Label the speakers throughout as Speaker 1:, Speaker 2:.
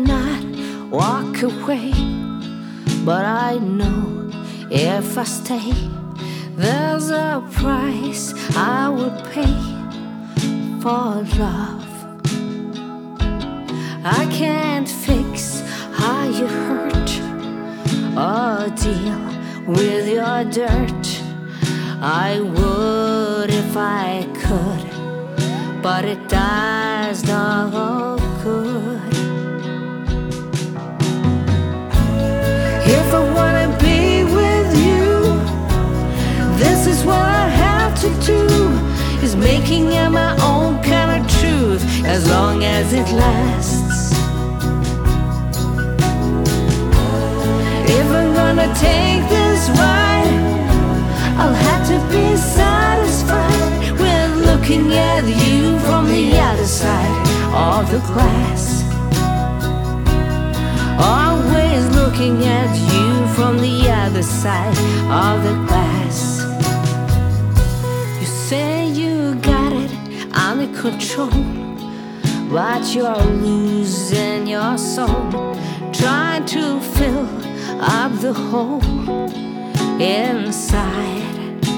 Speaker 1: cannot walk away, but I know if I stay, there's a price I would pay for love. I can't fix how you hurt or deal with your dirt. I would if I could, but it does no good. If I wanna be with you, this is what I have to do, is making it my own kind of truth, as long as it lasts. If I'm gonna take this ride, I'll have to be satisfied with looking at you from the other side of the glass. Always looking at you from the other side of the glass. You say you got it under control, but you're losing your soul, trying to fill up the hole inside.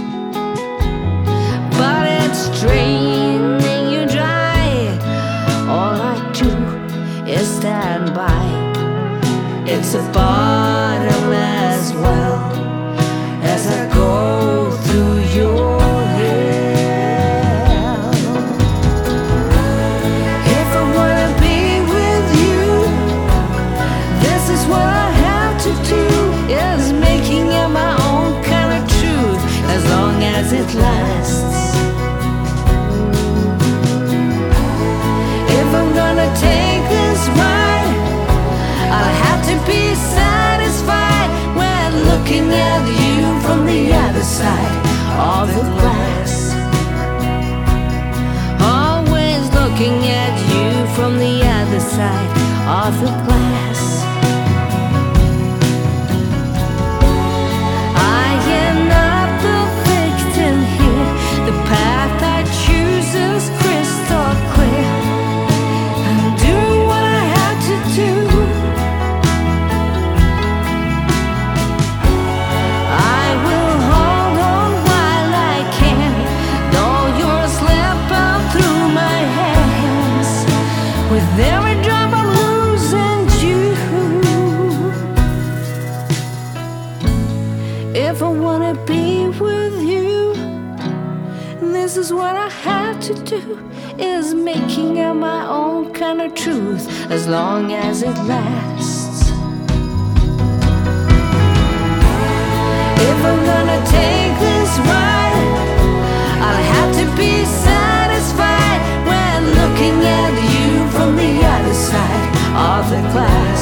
Speaker 1: But it's draining you dry. All I do is stand by. It's a bottomless well as I go through your hell. If I wanna be with you, this is what I have to do, is making it my own kind of truth, as long as it lasts. If I'm gonna take this ride, I'll have to be satisfied when looking at you from the other side of the glass. Always looking at you from the other side of the glass. I am not the victim here. The path I choose is crystal clear. I'm doing what I have to do. I will hold on while I can, though you're slipping through my hands. With every drop I'm losing you. If I wanna be with you, this is what I have to do, is making it my own kind of truth, as long as it lasts. If I'm gonna take this ride, I'll have to be satisfied when looking at you from the other side of the glass.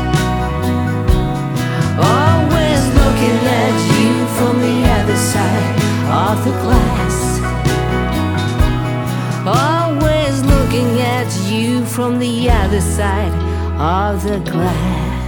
Speaker 1: Always looking at you from the other side of the glass. Always looking at you from the other side of the glass.